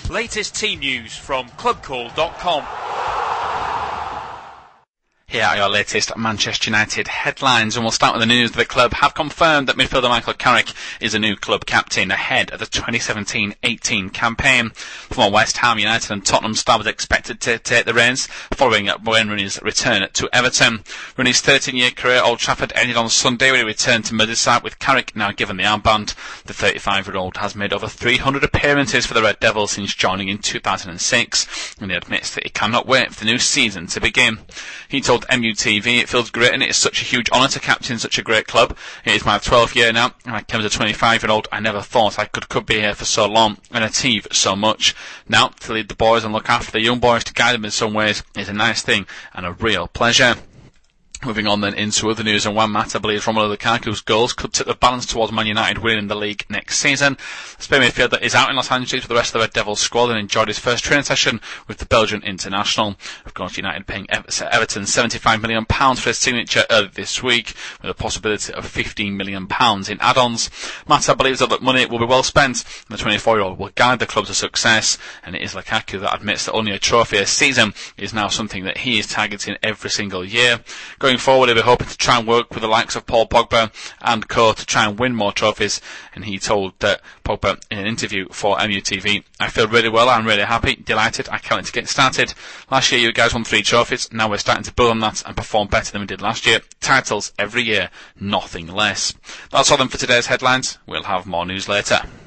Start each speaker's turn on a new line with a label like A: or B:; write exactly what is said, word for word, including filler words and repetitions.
A: Latest team news from club call dot com.
B: Here are your latest Manchester United headlines, and we'll start with the news that the club have confirmed that midfielder Michael Carrick is a new club captain ahead of the twenty seventeen eighteen campaign. Former West Ham United and Tottenham star was expected to take the reins following Wayne Rooney's return to Everton. Rooney's thirteen-year career at Old Trafford ended on Sunday when he returned to Merseyside, with Carrick now given the armband. The thirty-five-year-old has made over three hundred appearances for the Red Devils since joining in two thousand six, and he admits that he cannot wait for the new season to begin. He told M U T V, "It feels great and it is such a huge honour to captain such a great club. It is my twelfth year now, and I came as a twenty-five-year-old. I never thought I could, could be here for so long and achieve so much. Now, to lead the boys and look after the young boys, to guide them in some ways, is a nice thing and a real pleasure." Moving on then into other news, and one matter believes Romelu Lukaku's goals could tip the balance towards Man United winning the league next season. The Spain midfielder is out in Los Angeles with the rest of the Red Devils squad and enjoyed his first training session with the Belgian international. Of course, United paying Everton seventy-five million pounds for his signature early this week, with a possibility of fifteen million pounds in add-ons. Mata believes that the money will be well spent, and the twenty-four-year-old will guide the club to success, and it is Lukaku that admits that only a trophy a season is now something that he is targeting every single year. Going forward, he'll be hoping to try and work with the likes of Paul Pogba and co to try and win more trophies, and he told uh, Pogba in an interview for M U T V, "I feel really well, I'm really happy, delighted, I can't wait to get started. Last year you guys won three trophies, now we're starting to build on that and perform better than we did last year. Titles every year, nothing less." That's all then for today's headlines. We'll have more news later.